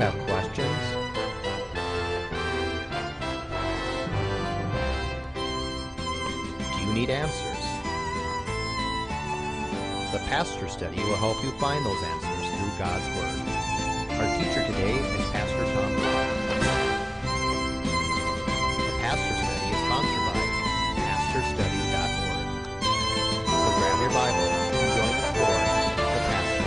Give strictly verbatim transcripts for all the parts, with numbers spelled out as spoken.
have questions? Do you need answers? The Pastor Study will help you find those answers through God's Word. Our teacher today is Pastor Tom Brown. The Pastor Study is sponsored by pastor study dot org. So grab your Bible and join us for the Pastor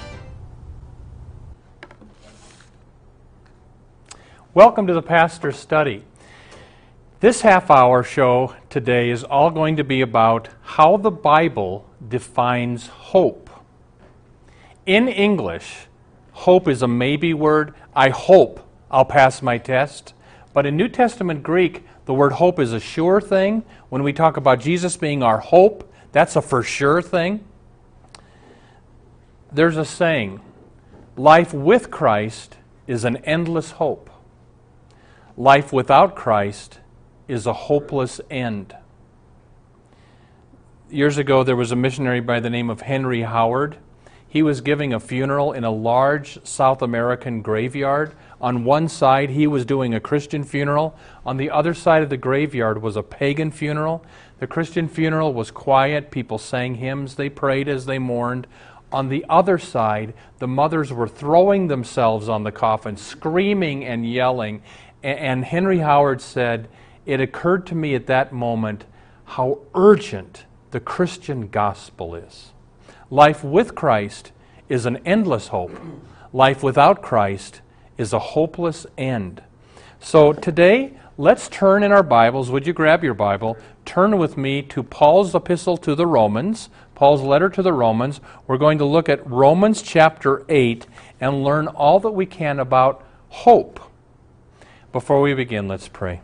Study. Welcome to the Pastor Study. This half-hour show today is all going to be about how the Bible defines hope. In English, hope is a maybe word. I hope I'll pass my test. But in New Testament Greek, the word hope is a sure thing. When we talk about Jesus being our hope, that's a for sure thing. There's a saying, life with Christ is an endless hope. Life without Christ is a hopeless end. Years ago, there was a missionary by the name of Henry Howard. He was giving a funeral in a large South American graveyard. On one side, he was doing a Christian funeral. On the other side of the graveyard was a pagan funeral. The Christian funeral was quiet. People sang hymns. They prayed as they mourned. On the other side, the mothers were throwing themselves on the coffin, screaming and yelling. And Henry Howard said, "It occurred to me at that moment how urgent the Christian gospel is. Life with Christ is an endless hope. Life without Christ is a hopeless end." So today, let's turn in our Bibles. Would you grab your Bible? Turn with me to Paul's epistle to the Romans, Paul's letter to the Romans. We're going to look at Romans chapter eight and learn all that we can about hope. Before we begin, let's pray.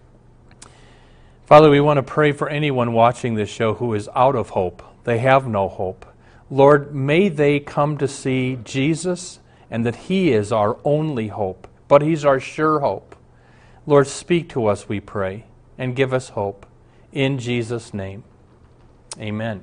Father, we want to pray for anyone watching this show who is out of hope. They have no hope. Lord, may they come to see Jesus and that He is our only hope, but He's our sure hope. Lord, speak to us, we pray, and give us hope. In Jesus' name, amen.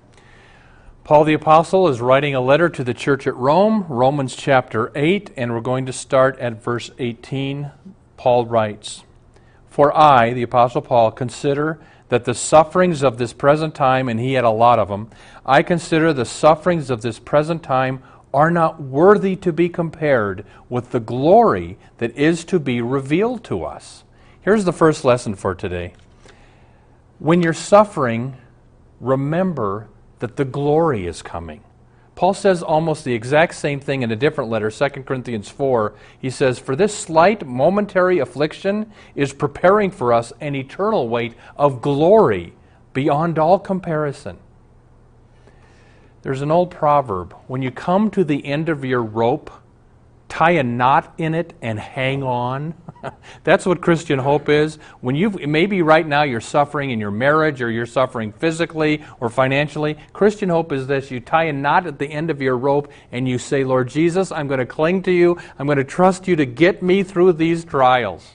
Paul the Apostle is writing a letter to the church at Rome, Romans chapter eight, and we're going to start at verse eighteen. Paul writes, "For I, the Apostle Paul, consider that the sufferings of this present time," and he had a lot of them, "I consider the sufferings of this present time are not worthy to be compared with the glory that is to be revealed to us." Here's the first lesson for today. When you're suffering, remember that the glory is coming. Paul says almost the exact same thing in a different letter, Second Corinthians four. He says, "For this slight momentary affliction is preparing for us an eternal weight of glory beyond all comparison." There's an old proverb, when you come to the end of your rope, tie a knot in it and hang on. That's what Christian hope is. When you maybe right now you're suffering in your marriage or you're suffering physically or financially, Christian hope is this: you tie a knot at the end of your rope and you say, "Lord Jesus, I'm going to cling to you. I'm going to trust you to get me through these trials."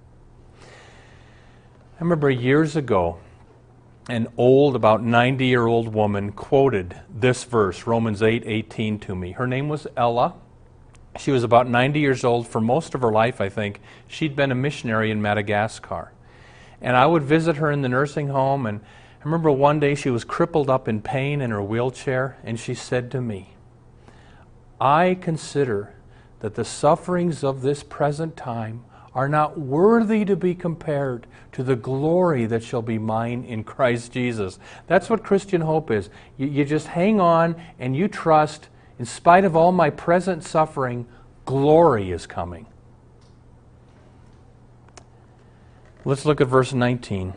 I remember years ago, an old, about ninety-year-old woman quoted this verse, Romans eight eighteen, to me. Her name was Ella. She was about ninety years old. For most of her life, I think, she'd been a missionary in Madagascar. And I would visit her in the nursing home, and I remember one day she was crippled up in pain in her wheelchair, and she said to me, "I consider that the sufferings of this present time are not worthy to be compared to the glory that shall be mine in Christ Jesus." That's what Christian hope is. You, you just hang on and you trust, in spite of all my present suffering, glory is coming. Let's look at verse nineteen.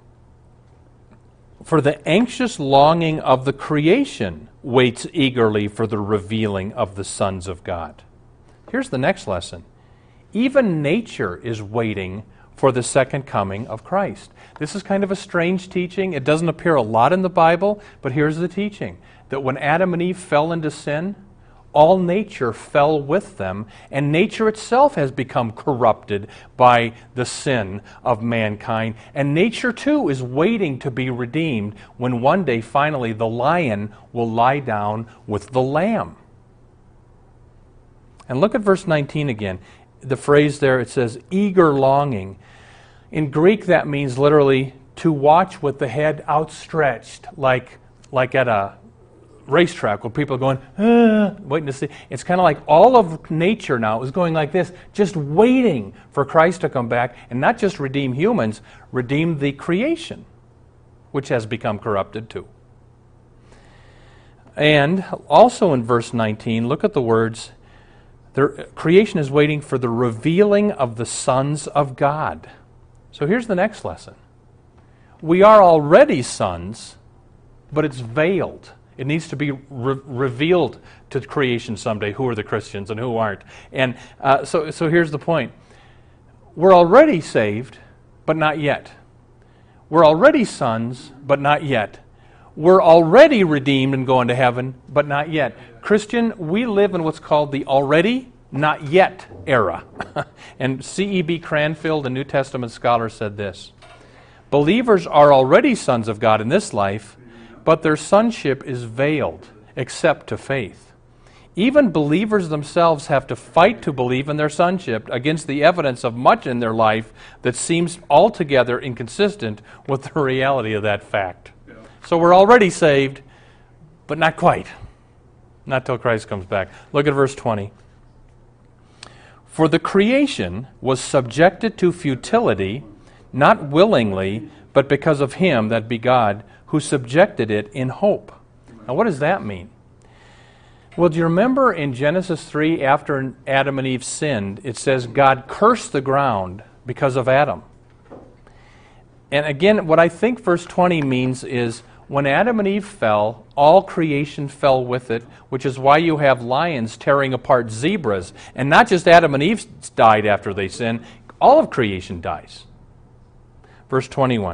"For the anxious longing of the creation waits eagerly for the revealing of the sons of God." Here's the next lesson. Even nature is waiting for the second coming of Christ. This is kind of a strange teaching. It doesn't appear a lot in the Bible, but here's the teaching. That when Adam and Eve fell into sin, all nature fell with them, and nature itself has become corrupted by the sin of mankind. And nature too is waiting to be redeemed when one day finally the lion will lie down with the lamb. And look at verse nineteen again. The phrase there, it says, eager longing. In Greek, that means literally to watch with the head outstretched, like, like at a racetrack where people are going, ah, waiting to see. It's kind of like all of nature now is going like this, just waiting for Christ to come back and not just redeem humans, redeem the creation, which has become corrupted too. And also in verse nineteen, look at the words, the creation is waiting for the revealing of the sons of God. So here's the next lesson. We are already sons, but it's veiled. It needs to be re- revealed to creation someday, who are the Christians and who aren't. And uh, so, so here's the point. We're already saved, but not yet. We're already sons, but not yet. We're already redeemed and going to heaven, but not yet. Christian, we live in what's called the already, not yet era. And C E B Cranfield, a New Testament scholar, said this: believers are already sons of God in this life, but their sonship is veiled, except to faith. Even believers themselves have to fight to believe in their sonship against the evidence of much in their life that seems altogether inconsistent with the reality of that fact. Yeah. So we're already saved, but not quite. Not till Christ comes back. Look at verse twenty. For the creation was subjected to futility, not willingly, but because of him, that be God, who subjected it in hope. Now what does that mean? Well, do you remember in Genesis three, after Adam and Eve sinned, it says God cursed the ground because of Adam. And again, what I think verse twenty means is when Adam and Eve fell, all creation fell with it, which is why you have lions tearing apart zebras. And not just Adam and Eve died after they sinned, all of creation dies. Verse twenty-one.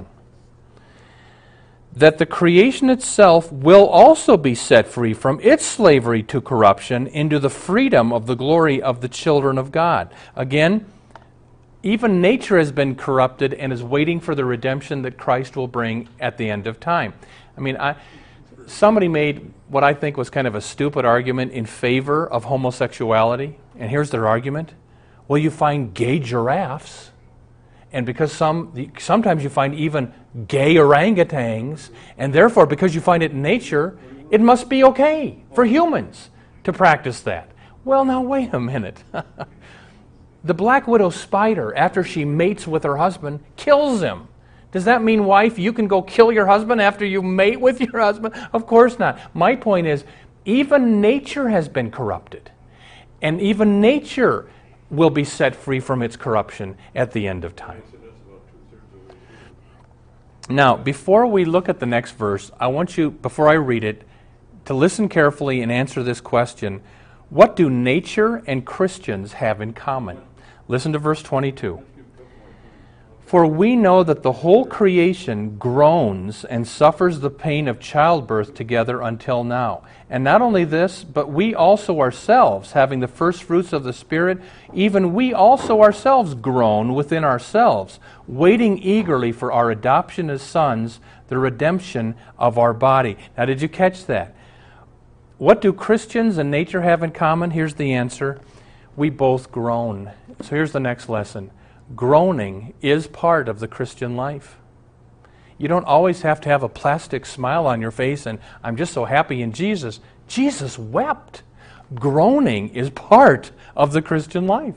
That the creation itself will also be set free from its slavery to corruption into the freedom of the glory of the children of God. Again, even nature has been corrupted and is waiting for the redemption that Christ will bring at the end of time. I mean, I, somebody made what I think was kind of a stupid argument in favor of homosexuality, and here's their argument. Well, you find gay giraffes, and because some sometimes you find even gay orangutans, and therefore because you find it in nature, it must be okay for humans to practice that. Well, now wait a minute. The black widow spider, after she mates with her husband, kills him. Does that mean, wife, you can go kill your husband after you mate with your husband? Of course not. My point is, even nature has been corrupted. And even nature will be set free from its corruption at the end of time. Now, before we look at the next verse, I want you, before I read it, to listen carefully and answer this question. What do nature and Christians have in common? Listen to verse twenty-two. For we know that the whole creation groans and suffers the pain of childbirth together until now. And not only this, but we also ourselves, having the first fruits of the Spirit, even we also ourselves groan within ourselves, waiting eagerly for our adoption as sons, the redemption of our body. Now, did you catch that? What do Christians and nature have in common? Here's the answer. We both groan. So here's the next lesson. Groaning is part of the Christian life. You don't always have to have a plastic smile on your face and I'm just so happy in Jesus. Jesus wept. Groaning is part of the Christian life.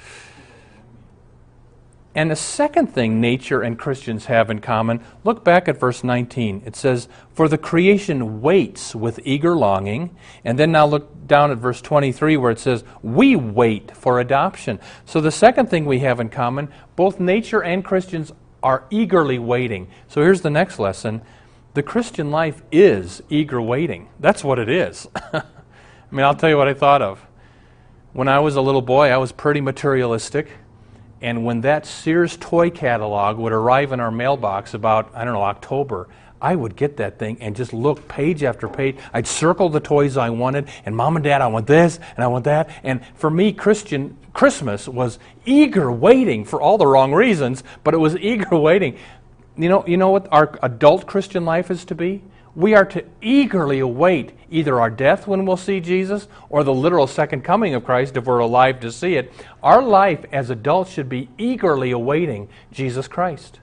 And the second thing nature and Christians have in common, look back at verse nineteen. It says, for the creation waits with eager longing. And then now look down at verse twenty-three where it says, we wait for adoption. So the second thing we have in common, both nature and Christians are eagerly waiting. So here's the next lesson. The Christian life is eager waiting. That's what it is. I mean, I'll tell you what I thought of. When I was a little boy, I was pretty materialistic. And when that Sears toy catalog would arrive in our mailbox about, I don't know, October, I would get that thing and just look page after page. I'd circle the toys I wanted, and Mom and Dad, I want this, and I want that. And for me, Christian Christmas was eager waiting for all the wrong reasons, but it was eager waiting. You know, you know what our adult Christian life is to be? We are to eagerly await either our death when we'll see Jesus or the literal second coming of Christ if we're alive to see it. Our life as adults should be eagerly awaiting Jesus Christ.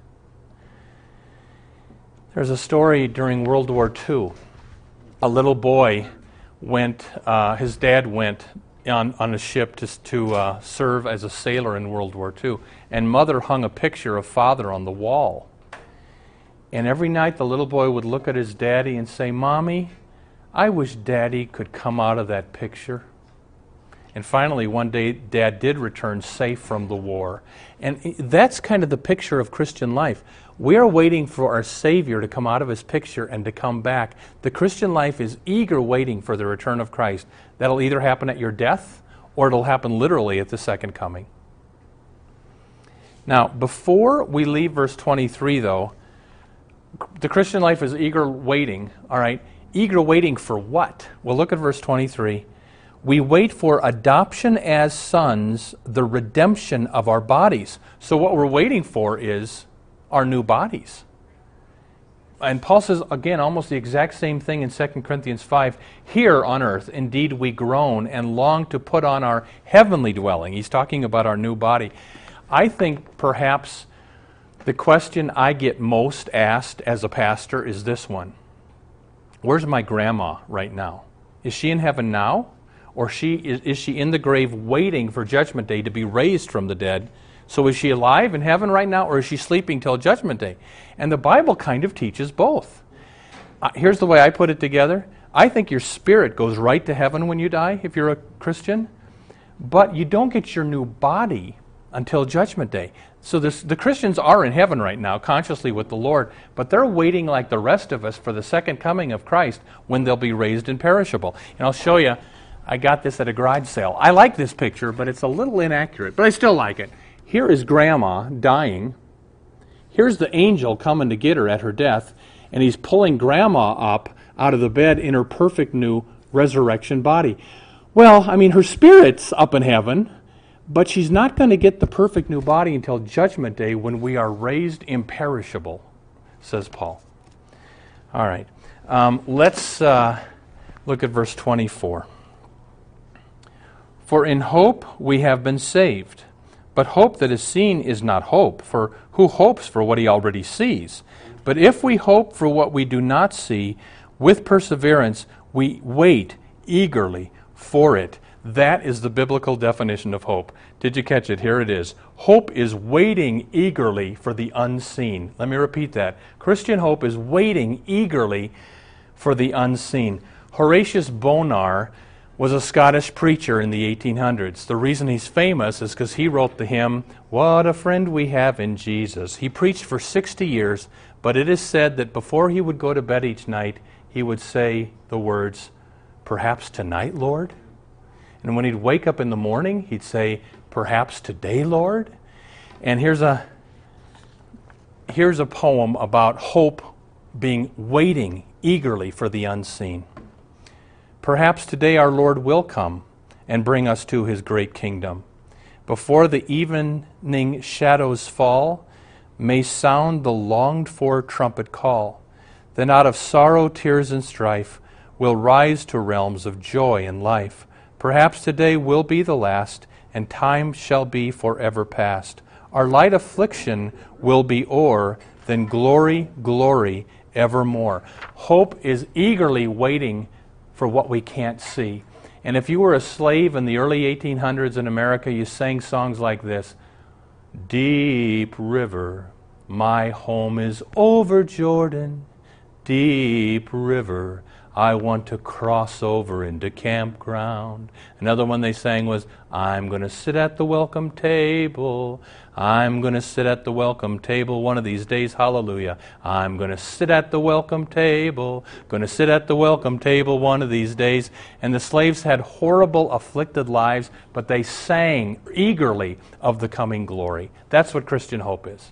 There's a story during World War Two. A little boy went, uh, his dad went on, on a ship to, to uh, serve as a sailor in World War Two, and mother hung a picture of father on the wall. And every night the little boy would look at his daddy and say, "Mommy, I wish Daddy could come out of that picture." And finally, one day, Dad did return safe from the war. And that's kind of the picture of Christian life. We are waiting for our Savior to come out of His picture and to come back. The Christian life is eager waiting for the return of Christ. That'll either happen at your death or it'll happen literally at the second coming. Now, before we leave verse twenty-three, though, the Christian life is eager waiting, all right? Eager waiting for what? Well, look at verse twenty-three. We wait for adoption as sons, the redemption of our bodies. So what we're waiting for is our new bodies. And Paul says, again, almost the exact same thing in Second Corinthians five. Here on earth, indeed, we groan and long to put on our heavenly dwelling. He's talking about our new body. I think perhaps the question I get most asked as a pastor is this one. Where's my grandma right now? Is she in heaven now? Or she is, is she in the grave waiting for Judgment Day to be raised from the dead? So is she alive in heaven right now, or is she sleeping till Judgment Day? And the Bible kind of teaches both. Uh, here's the way I put it together. I think your spirit goes right to heaven when you die, if you're a Christian. But you don't get your new body until Judgment Day. So this, the Christians are in heaven right now, consciously with the Lord, but they're waiting like the rest of us for the second coming of Christ when they'll be raised imperishable. And I'll show you, I got this at a garage sale. I like this picture, but it's a little inaccurate, but I still like it. Here is Grandma dying. Here's the angel coming to get her at her death, and he's pulling Grandma up out of the bed in her perfect new resurrection body. Well, I mean, her spirit's up in heaven, but she's not going to get the perfect new body until Judgment Day when we are raised imperishable, says Paul. All right. Um, let's uh, look at verse twenty-four. For in hope we have been saved. But hope that is seen is not hope, for who hopes for what he already sees? But if we hope for what we do not see, with perseverance we wait eagerly for it. That is the biblical definition of hope. Did you catch it? Here it is. Hope is waiting eagerly for the unseen. Let me repeat that. Christian hope is waiting eagerly for the unseen. Horatius Bonar was a Scottish preacher in the eighteen hundreds. The reason he's famous is because he wrote the hymn, "What a Friend We Have in Jesus." He preached for sixty years, but it is said that before he would go to bed each night, he would say the words, "Perhaps tonight, Lord?" And when he'd wake up in the morning, he'd say, "Perhaps today, Lord?" And here's a here's a poem about hope being waiting eagerly for the unseen. Perhaps today our Lord will come and bring us to His great kingdom. Before the evening shadows fall, may sound the longed-for trumpet call. Then out of sorrow, tears, and strife, we'll rise to realms of joy and life. Perhaps today will be the last, and time shall be forever past. Our light affliction will be o'er, then glory, glory evermore. Hope is eagerly waiting for what we can't see. And if you were a slave in the early eighteen hundreds in America, you sang songs like this. Deep river, my home is over Jordan. Deep river, I want to cross over into campground. Another one they sang was, I'm going to sit at the welcome table. I'm going to sit at the welcome table one of these days, hallelujah. I'm going to sit at the welcome table. Going to sit at the welcome table one of these days. And the slaves had horrible, afflicted lives, but they sang eagerly of the coming glory. That's what Christian hope is.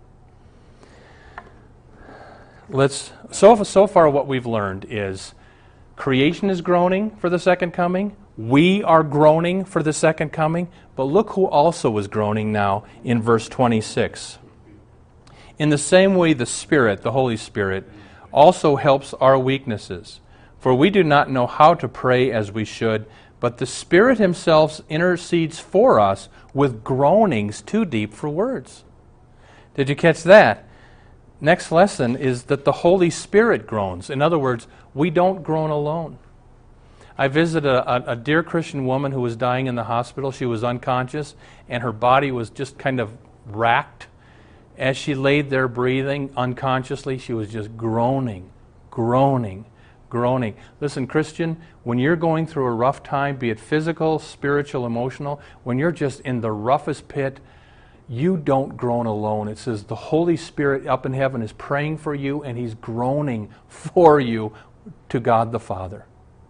Let's so so far what we've learned is creation is groaning for the second coming. We are groaning for the second coming. But look who also is groaning now in verse twenty-six. In the same way the Spirit, the Holy Spirit, also helps our weaknesses. For we do not know how to pray as we should, but the Spirit Himself intercedes for us with groanings too deep for words. Did you catch that? Next lesson is that the Holy Spirit groans. In other words, we don't groan alone. I visited a, a, a dear Christian woman who was dying in the hospital. She was unconscious, and her body was just kind of racked. As she laid there breathing unconsciously, she was just groaning, groaning, groaning. Listen, Christian, when you're going through a rough time, be it physical, spiritual, emotional, when you're just in the roughest pit, you don't groan alone. It says the Holy Spirit up in heaven is praying for you, and He's groaning for you to God the Father.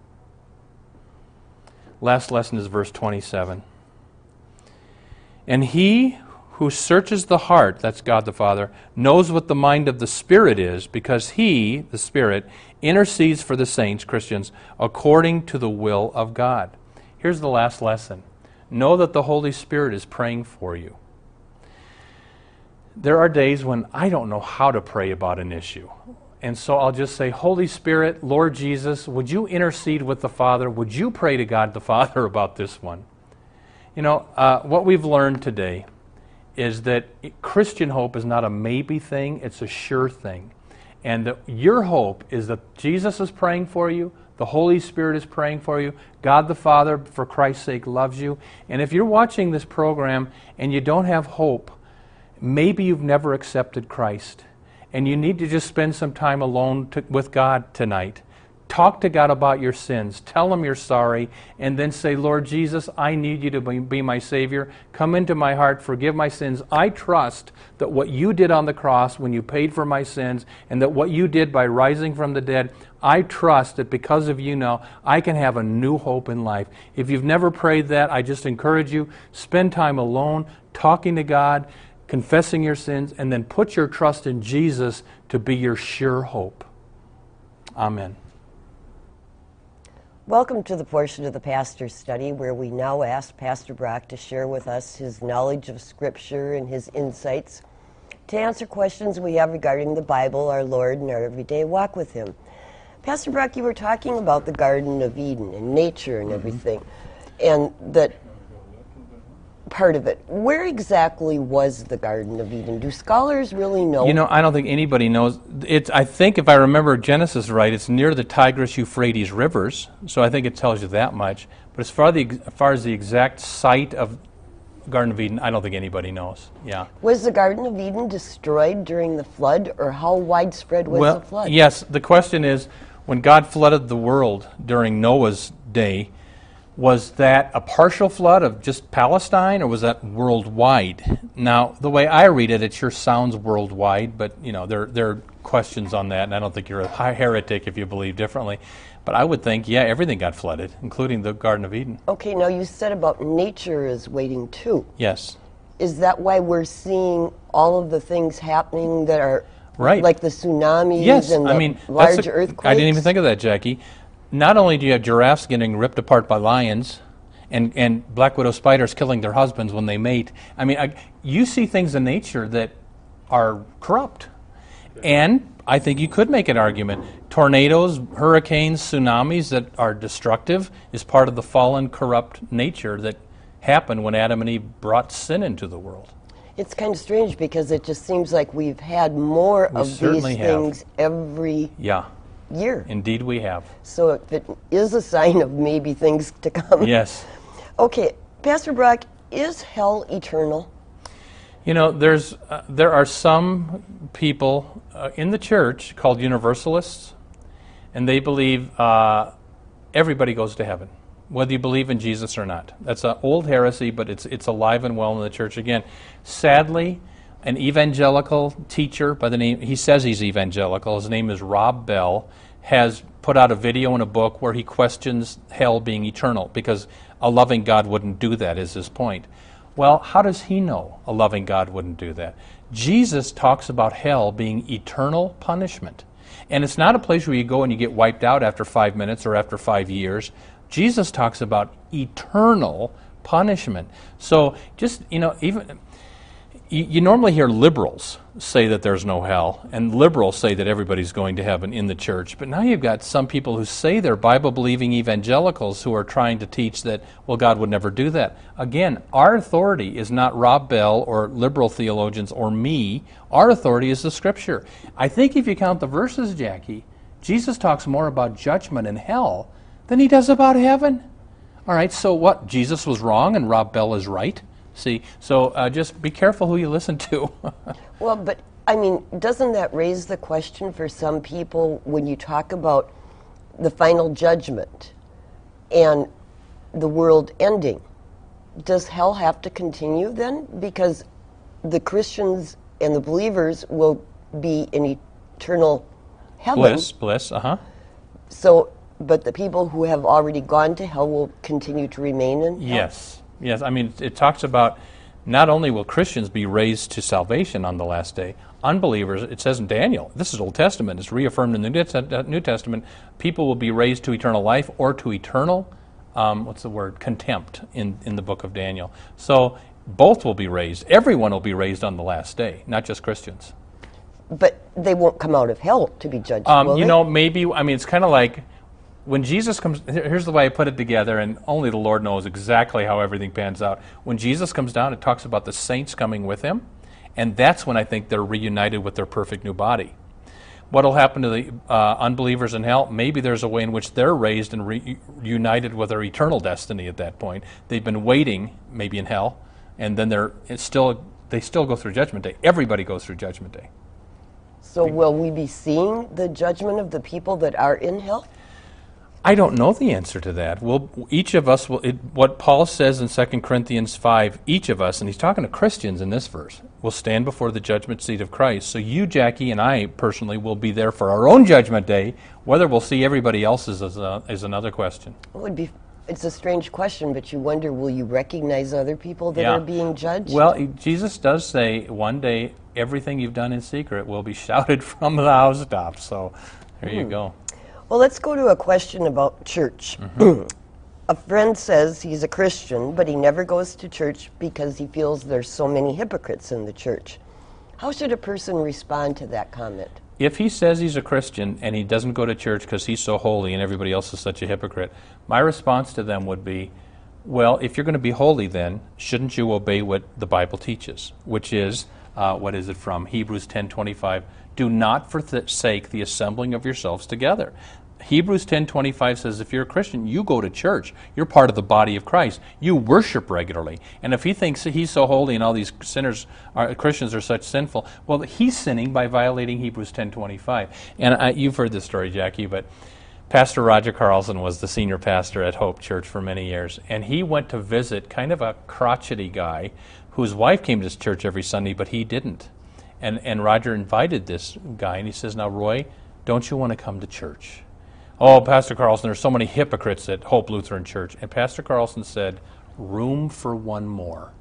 Last lesson is verse twenty-seven. And He who searches the heart, that's God the Father, knows what the mind of the Spirit is, because He, the Spirit, intercedes for the saints, Christians, according to the will of God. Here's the last lesson. Know that the Holy Spirit is praying for you. There are days when I don't know how to pray about an issue. And so I'll just say, Holy Spirit, Lord Jesus, would you intercede with the Father? Would you pray to God the Father about this one? You know, uh, what we've learned today is that Christian hope is not a maybe thing, it's a sure thing. And that your hope is that Jesus is praying for you, the Holy Spirit is praying for you, God the Father, for Christ's sake, loves you. And if you're watching this program and you don't have hope, maybe you've never accepted Christ. And you need to just spend some time alone to, with God tonight. Talk to God about your sins. Tell Him you're sorry. And then say, Lord Jesus, I need you to be, be my Savior. Come into my heart. Forgive my sins. I trust that what you did on the cross when you paid for my sins, and that what you did by rising from the dead, I trust that because of you now, I can have a new hope in life. If you've never prayed that, I just encourage you, spend time alone, talking to God, confessing your sins, and then put your trust in Jesus to be your sure hope. Amen. Welcome to the portion of the Pastor's Study where we now ask Pastor Brock to share with us his knowledge of Scripture and his insights to answer questions we have regarding the Bible, our Lord, and our everyday walk with Him. Pastor Brock, you were talking about the Garden of Eden and nature and everything, and that part of it. Where exactly was the Garden of Eden? Do scholars really know? You know, I don't think anybody knows. It's, I think, if I remember Genesis right, it's near the Tigris-Euphrates rivers, so I think it tells you that much. But as far, the, as far as the exact site of Garden of Eden, I don't think anybody knows. Yeah. Was the Garden of Eden destroyed during the flood, or how widespread was well, the flood? Yes, the question is, when God flooded the world during Noah's day, was that a partial flood of just Palestine, or was that worldwide? Now, the way I read it, it sure sounds worldwide, but you know there there are questions on that, and I don't think you're a heretic if you believe differently. But I would think, yeah, everything got flooded, including the Garden of Eden. Okay, now you said about nature is waiting too. Yes. Is that why we're seeing all of the things happening that are right, like the tsunamis yes, and the I mean, large a, earthquakes? I didn't even think of that, Jackie. Not only do you have giraffes getting ripped apart by lions, and, and black widow spiders killing their husbands when they mate. I mean, I, you see things in nature that are corrupt. And I think you could make an argument. Tornadoes, hurricanes, tsunamis that are destructive is part of the fallen, corrupt nature that happened when Adam and Eve brought sin into the world. It's kind of strange because it just seems like we've had more We of certainly these have. things every Yeah, year. indeed we have. So if it is a sign of maybe things to come. Yes. Okay, Pastor Brock, is hell eternal? You know, there's uh, there are some people uh, in the church called Universalists, and they believe uh, everybody goes to heaven, whether you believe in Jesus or not. That's an old heresy, but it's it's alive and well in the church again. Sadly, an evangelical teacher by the name, he says he's evangelical, his name is Rob Bell, has put out a video and a book where he questions hell being eternal, because a loving God wouldn't do that, is his point. Well, how does he know a loving God wouldn't do that? Jesus talks about hell being eternal punishment. And it's not a place where you go and you get wiped out after five minutes or after five years. Jesus talks about eternal punishment. So just, you know, even you, you normally hear liberals say that there's no hell, and liberals say that everybody's going to heaven in the church. But now you've got some people who say they're Bible-believing evangelicals who are trying to teach that, well, God would never do that. Again, our authority is not Rob Bell or liberal theologians or me. Our authority is the Scripture. I think if you count the verses, Jackie, Jesus talks more about judgment and hell than he does about heaven. All right, so what? Jesus was wrong and Rob Bell is right? See, so uh, just be careful who you listen to. Well, but, I mean, doesn't that raise the question for some people when you talk about the final judgment and the world ending? Does hell have to continue then? Because the Christians and the believers will be in eternal heaven. Bliss, bliss, uh-huh. So, but the people who have already gone to hell will continue to remain in hell? Yes. Yes, I mean, it talks about not only will Christians be raised to salvation on the last day, unbelievers, it says in Daniel, this is Old Testament, it's reaffirmed in the New Testament, people will be raised to eternal life or to eternal, um, what's the word, contempt in, in the book of Daniel. So both will be raised. Everyone will be raised on the last day, not just Christians. But they won't come out of hell to be judged, Um, will you they? know, maybe, I mean, it's kind of like when Jesus comes, here's the way I put it together, and only the Lord knows exactly how everything pans out. When Jesus comes down, it talks about the saints coming with him, and that's when I think they're reunited with their perfect new body. What will happen to the uh, unbelievers in hell? Maybe there's a way in which they're raised and reunited with their eternal destiny at that point. They've been waiting, maybe in hell, and then they're it's still they still go through Judgment Day. Everybody goes through Judgment Day. So will we be seeing the judgment of the people that are in hell? I don't know the answer to that. We'll, each of us will, it, what Paul says in Second Corinthians five, each of us, and he's talking to Christians in this verse, will stand before the judgment seat of Christ. So you, Jackie, and I personally will be there for our own judgment day. Whether we'll see everybody else's is, a, is another question. It would be. It's a strange question, but you wonder, will you recognize other people that Yeah. are being judged? Well, Jesus does say one day everything you've done in secret will be shouted from the housetops. So there you go. Well, let's go to a question about church. Mm-hmm. A friend says he's a Christian, but he never goes to church because he feels there's so many hypocrites in the church. How should a person respond to that comment? If he says he's a Christian and he doesn't go to church because he's so holy and everybody else is such a hypocrite, my response to them would be, well, if you're going to be holy then, shouldn't you obey what the Bible teaches, which is, uh, what is it from? Hebrews ten twenty-five, do not forsake the assembling of yourselves together. Hebrews ten twenty-five says if you're a Christian, you go to church. You're part of the body of Christ. You worship regularly. And if he thinks he's so holy and all these sinners, are, Christians are such sinful, well, he's sinning by violating Hebrews ten twenty-five. And I, you've heard this story, Jackie, but Pastor Roger Carlson was the senior pastor at Hope Church for many years. And he went to visit kind of a crotchety guy whose wife came to his church every Sunday, but he didn't. And, and Roger invited this guy, and he says, now, Roy, don't you want to come to church? Oh, Pastor Carlson, there's so many hypocrites at Hope Lutheran Church. And Pastor Carlson said, room for one more.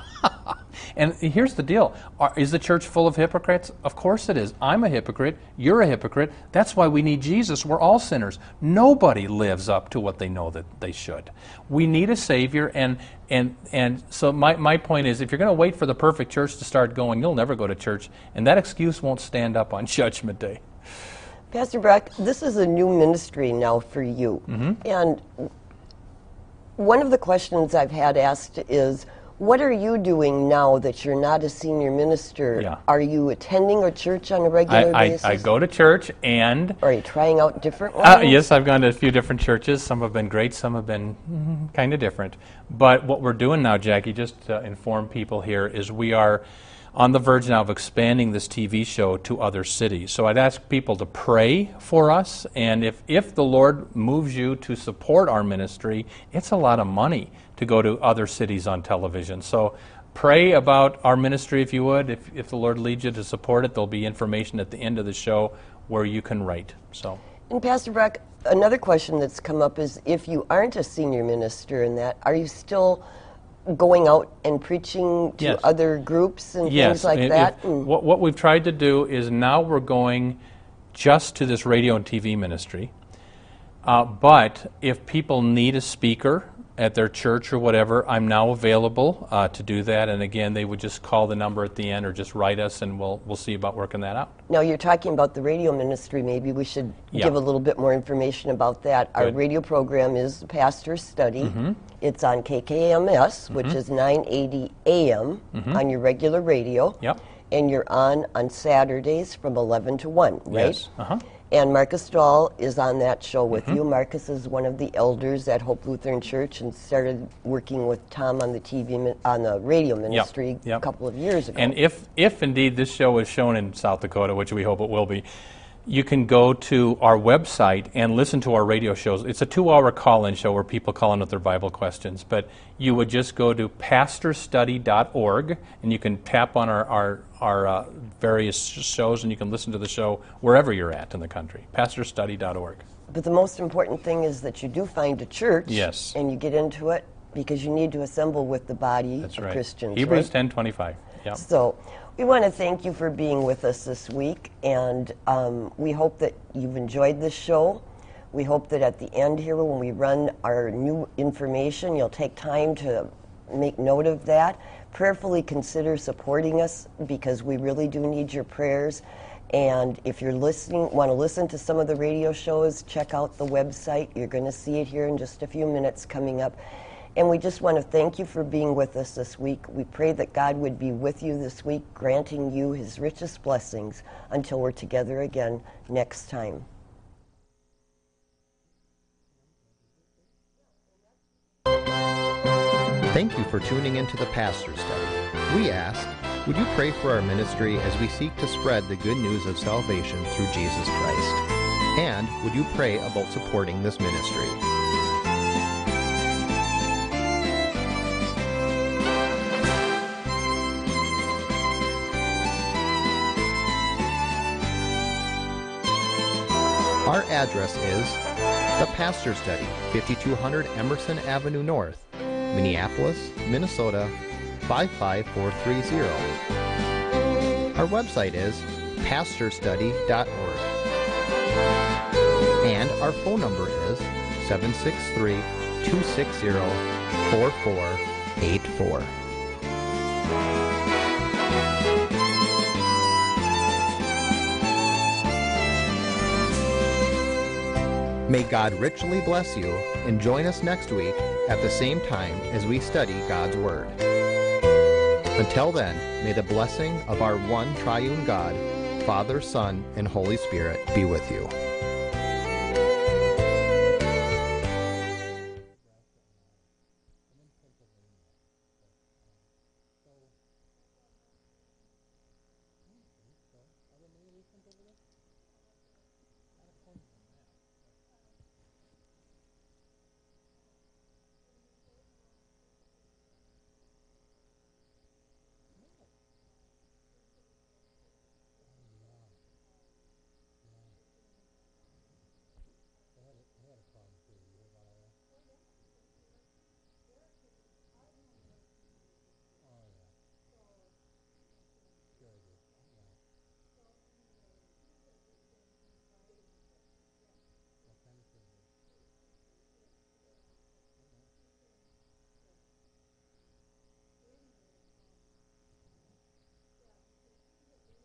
And here's the deal. Are, is the church full of hypocrites? Of course it is. I'm a hypocrite. You're a hypocrite. That's why we need Jesus. We're all sinners. Nobody lives up to what they know that they should. We need a Savior. And and and so my, my point is, if you're going to wait for the perfect church to start going, you'll never go to church. And that excuse won't stand up on Judgment Day. Pastor Brock, this is a new ministry now for you. Mm-hmm. And one of the questions I've had asked is, what are you doing now that you're not a senior minister? Yeah. Are you attending a church on a regular I, basis? I, I go to church and... Are you trying out different ones? Uh, yes, I've gone to a few different churches. Some have been great, some have been mm, kind of different. But what we're doing now, Jackie, just to inform people here, is we are on the verge now of expanding this T V show to other cities. So I'd ask people to pray for us, and if, if the Lord moves you to support our ministry, it's a lot of money to go to other cities on television. So pray about our ministry if you would. If, if the Lord leads you to support it, there'll be information at the end of the show where you can write. So. And Pastor Brock, another question that's come up is, if you aren't a senior minister in that, are you still going out and preaching to Yes. other groups and Yes. things like If- that? if- what, what we've tried to do is now we're going just to this radio and T V ministry. Uh, but if people need a speaker at their church or whatever, I'm now available uh, to do that. And again, they would just call the number at the end or just write us, and we'll we'll see about working that out. Now, you're talking about the radio ministry. Maybe we should Yeah. give a little bit more information about that. Our Good. radio program is the Pastor's Study. Mm-hmm. It's on K K M S, which is nine eighty A M on your regular radio. Yep. And you're on on Saturdays from eleven to one, right? Yes. Uh-huh. And Marcus Dahl is on that show with you. Marcus is one of the elders at Hope Lutheran Church and started working with Tom on the T V min- on the radio ministry yep. a couple of years ago. And if, if indeed this show is shown in South Dakota, which we hope it will be, you can go to our website and listen to our radio shows. It's a two-hour call-in show where people call in with their Bible questions. But you would just go to pastor study dot org, and you can tap on our, our, our uh, various shows, and you can listen to the show wherever you're at in the country. pastor study dot org. But the most important thing is that you do find a church, Yes. and you get into it because you need to assemble with the body That's of right. Christians. Hebrews right? ten twenty-five. Yep. So we want to thank you for being with us this week, and um, we hope that you've enjoyed this show. We hope that at the end here, when we run our new information, you'll take time to make note of that. Prayerfully consider supporting us, because we really do need your prayers. And if you're listening, want to listen to some of the radio shows, check out the website. You're going to see it here in just a few minutes coming up. And we just want to thank you for being with us this week. We pray that God would be with you this week, granting you his richest blessings until we're together again next time. Thank you for tuning into the Pastor's Study. We ask, would you pray for our ministry as we seek to spread the good news of salvation through Jesus Christ? And would you pray about supporting this ministry? Our address is The Pastor's Study, fifty-two hundred Emerson Avenue North, Minneapolis, Minnesota, five five four three zero. Our website is pastor study dot org. And our phone number is seven six three, two six zero, four four eight four. May God richly bless you, and join us next week at the same time as we study God's Word. Until then, may the blessing of our one triune God, Father, Son, and Holy Spirit be with you.